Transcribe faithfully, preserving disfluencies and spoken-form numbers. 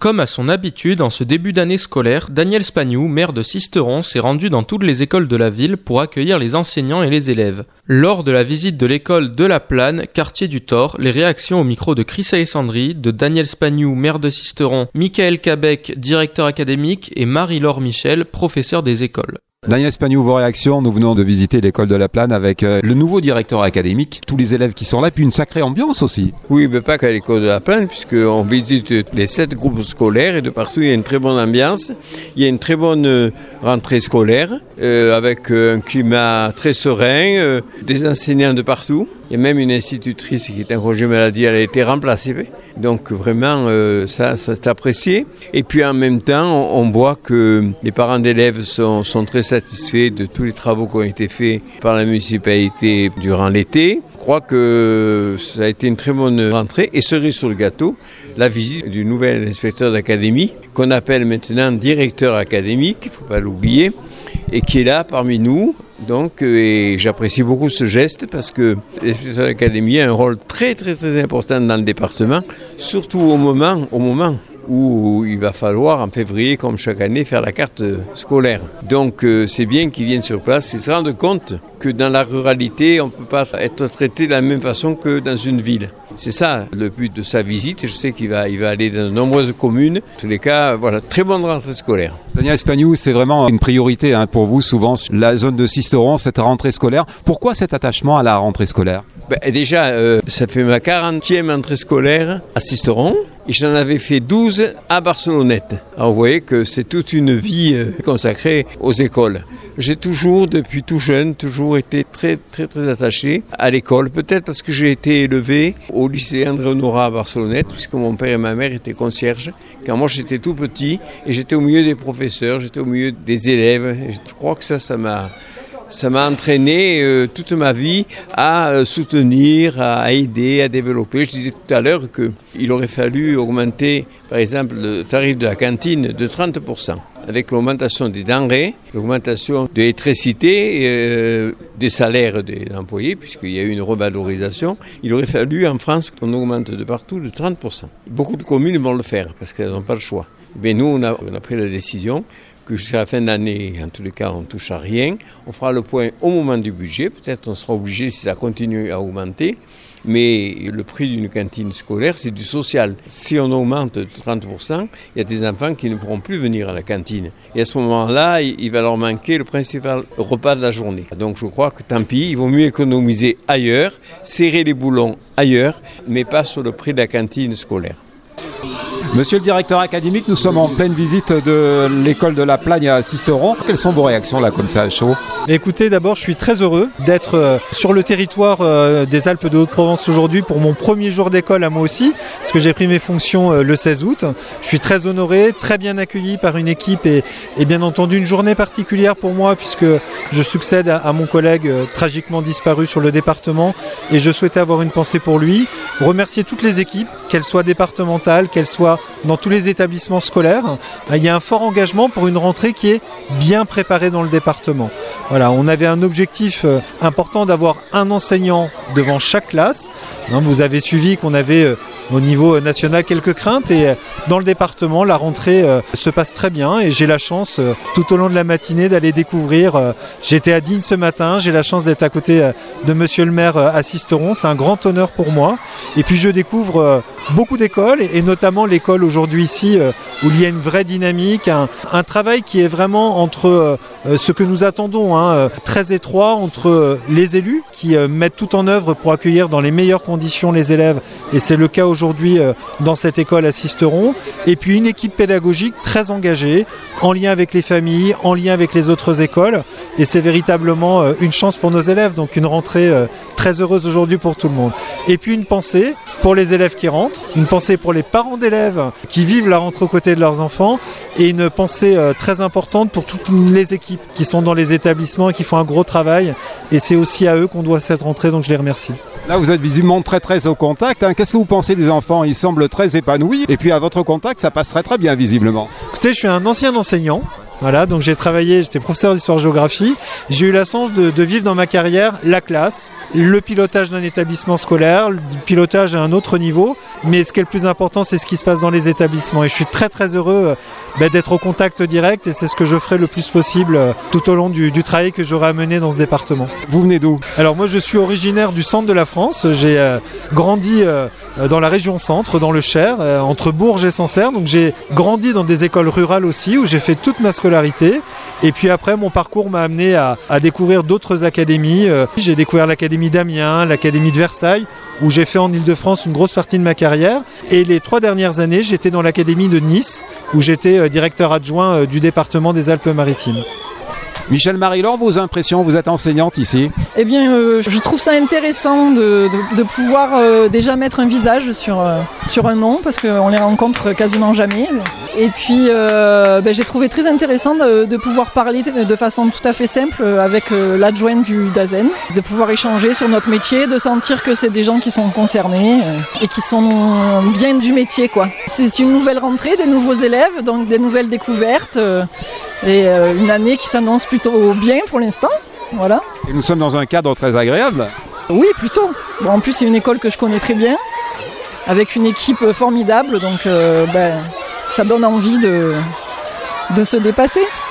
Comme à son habitude, en ce début d'année scolaire, Daniel Spagnou, maire de Sisteron, s'est rendu dans toutes les écoles de la ville pour accueillir les enseignants et les élèves. Lors de la visite de l'école de la Plane, quartier du Thor, les réactions au micro de Chris Alessandri, de Daniel Spagnou, maire de Sisteron, Michael Cabec, directeur académique, et Marie-Laure Michel, professeur des écoles. Daniel Spagnou, vos réactions. Nous venons de visiter l'école de la Plane avec euh, le nouveau directeur académique, tous les élèves qui sont là, puis une sacrée ambiance aussi. Oui, mais pas qu'à l'école de la Plane, puisqu'on visite les sept groupes scolaires et de partout il y a une très bonne ambiance. Il y a une très bonne rentrée scolaire euh, avec un climat très serein, euh, des enseignants de partout. Il y a même une institutrice qui est en congé maladie, elle a été remplacée. Donc vraiment, euh, ça, ça c'est apprécié. Et puis en même temps, on, on voit que les parents d'élèves sont, sont très satisfaits de tous les travaux qui ont été faits par la municipalité durant l'été. Je crois que ça a été une très bonne rentrée. Et cerise sur le gâteau, la visite du nouvel inspecteur d'académie, qu'on appelle maintenant directeur académique, il ne faut pas l'oublier, et qui est là parmi nous. Donc, et j'apprécie beaucoup ce geste parce que l'inspecteur d'académie a un rôle très très très important dans le département, surtout au moment, au moment où il va falloir en février, comme chaque année, faire la carte scolaire. Donc c'est bien qu'ils viennent sur place et se rendent compte que dans la ruralité, on ne peut pas être traité de la même façon que dans une ville. C'est ça le but de sa visite et je sais qu'il va, il va aller dans de nombreuses communes. En tous les cas, voilà, très bonne rentrée scolaire. Daniel Spagnou, c'est vraiment une priorité hein, pour vous, souvent, la zone de Sisteron, cette rentrée scolaire. Pourquoi cet attachement à la rentrée scolaire ? Ben, déjà, euh, ça fait ma quarantième entrée scolaire à Sisteron et j'en avais fait douze à Barcelonnette. Alors vous voyez que c'est toute une vie euh, consacrée aux écoles. J'ai toujours, depuis tout jeune, toujours été très très très attaché à l'école. Peut-être parce que j'ai été élevé au lycée André Honorat à Barcelonnette, puisque mon père et ma mère étaient concierges. Quand moi j'étais tout petit et j'étais au milieu des professeurs, j'étais au milieu des élèves. Et je crois que ça, ça m'a... Ça m'a entraîné euh, toute ma vie à euh, soutenir, à aider, à développer. Je disais tout à l'heure qu'il aurait fallu augmenter, par exemple, le tarif de la cantine de trente pour cent. Avec l'augmentation des denrées, l'augmentation de l'électricité, euh, des salaires des employés, puisqu'il y a eu une revalorisation, il aurait fallu en France qu'on augmente de partout de trente pour cent. Beaucoup de communes vont le faire parce qu'elles n'ont pas le choix. Mais nous, on a, on a pris la décision que jusqu'à la fin de l'année, en tous les cas, on ne touche à rien. On fera le point au moment du budget. Peut-être on sera obligé si ça continue à augmenter. Mais le prix d'une cantine scolaire, c'est du social. Si on augmente de trente pour cent, il y a des enfants qui ne pourront plus venir à la cantine. Et à ce moment-là, il va leur manquer le principal repas de la journée. Donc je crois que tant pis, il vaut mieux économiser ailleurs, serrer les boulons ailleurs, mais pas sur le prix de la cantine scolaire. Monsieur le directeur académique, nous sommes en pleine visite de l'école de la Plagne à Sisteron. Quelles sont vos réactions là, comme ça, à chaud ? Écoutez, d'abord, je suis très heureux d'être euh, sur le territoire euh, des Alpes de Haute-Provence aujourd'hui pour mon premier jour d'école à moi aussi, parce que j'ai pris mes fonctions euh, le seize août. Je suis très honoré, très bien accueilli par une équipe et, et bien entendu une journée particulière pour moi puisque je succède à, à mon collègue euh, tragiquement disparu sur le département et je souhaitais avoir une pensée pour lui, remercier toutes les équipes, qu'elles soient départementales, qu'elles soient dans tous les établissements scolaires. Il y a un fort engagement pour une rentrée qui est bien préparée dans le département. Voilà, on avait un objectif important d'avoir un enseignant devant chaque classe. Vous avez suivi qu'on avait au niveau national quelques craintes et dans le département la rentrée se passe très bien et j'ai la chance tout au long de la matinée d'aller découvrir. J'étais à Digne ce matin, j'ai la chance d'être à côté de monsieur le maire à Sisteron, c'est un grand honneur pour moi et puis je découvre beaucoup d'écoles et notamment l'école aujourd'hui ici où il y a une vraie dynamique, un, un travail qui est vraiment entre ce que nous attendons, hein, très étroit entre les élus qui mettent tout en œuvre pour accueillir dans les meilleures conditions les élèves et c'est le cas aujourd'hui dans cette école à Sisteron et puis une équipe pédagogique très engagée en lien avec les familles, en lien avec les autres écoles et c'est véritablement une chance pour nos élèves, donc une rentrée très heureuse aujourd'hui pour tout le monde. Et puis une pensée pour les élèves qui rentrent, une pensée pour les parents d'élèves qui vivent la rentrée aux côtés de leurs enfants et une pensée euh, très importante pour toutes les équipes qui sont dans les établissements et qui font un gros travail et c'est aussi à eux qu'on doit cette rentrée, donc je les remercie. Là vous êtes visiblement très très au contact, hein. Qu'est-ce que vous pensez des enfants ? Ils semblent très épanouis et puis à votre contact ça passe très très bien visiblement. Écoutez, je suis un ancien enseignant Voilà, donc j'ai travaillé, j'étais professeur d'histoire-géographie. J'ai eu la chance de, de vivre dans ma carrière la classe, le pilotage d'un établissement scolaire, le pilotage à un autre niveau. Mais ce qui est le plus important, c'est ce qui se passe dans les établissements. Et je suis très très heureux bah, d'être au contact direct et c'est ce que je ferai le plus possible tout au long du, du travail que j'aurai à mener dans ce département. Vous venez d'où ? Alors moi je suis originaire du centre de la France. J'ai euh, grandi euh, dans la région centre, dans le Cher, euh, entre Bourges et Sancerre. Donc j'ai grandi dans des écoles rurales aussi où j'ai fait toute ma scolarité. Et puis après mon parcours m'a amené à, à découvrir d'autres académies. Euh, j'ai découvert l'académie d'Amiens, l'académie de Versailles, où j'ai fait en Ile-de-France une grosse partie de ma carrière. Et les trois dernières années, j'étais dans l'académie de Nice, où j'étais euh, directeur adjoint euh, du département des Alpes-Maritimes. Michel Marie-Laure, vos impressions, vous êtes enseignante ici. Eh bien, euh, je trouve ça intéressant de, de, de pouvoir euh, déjà mettre un visage sur, euh, sur un nom, parce qu'on les rencontre quasiment jamais. Et puis, euh, ben, j'ai trouvé très intéressant de, de pouvoir parler de façon tout à fait simple avec euh, l'adjointe du DAZEN, de pouvoir échanger sur notre métier, de sentir que c'est des gens qui sont concernés euh, et qui sont bien du métier, quoi. C'est une nouvelle rentrée, des nouveaux élèves, donc des nouvelles découvertes. Euh, Et euh, une année qui s'annonce plutôt bien pour l'instant, voilà. Et nous sommes dans un cadre très agréable. Oui, plutôt. Bon, en plus, c'est une école que je connais très bien, avec une équipe formidable, donc euh, ben, ça donne envie de, de se dépasser.